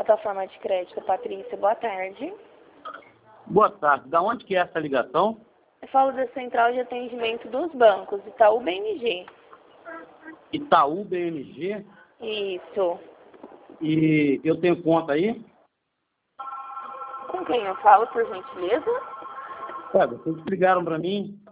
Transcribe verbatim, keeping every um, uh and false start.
Plataforma de crédito, Patrícia, boa tarde. Boa tarde. Da onde que é essa ligação? Eu falo da Central de Atendimento dos Bancos, Itaú B M G. Itaú B M G? Isso. E eu tenho conta aí? Com quem eu falo, por gentileza? Olha, vocês ligaram para mim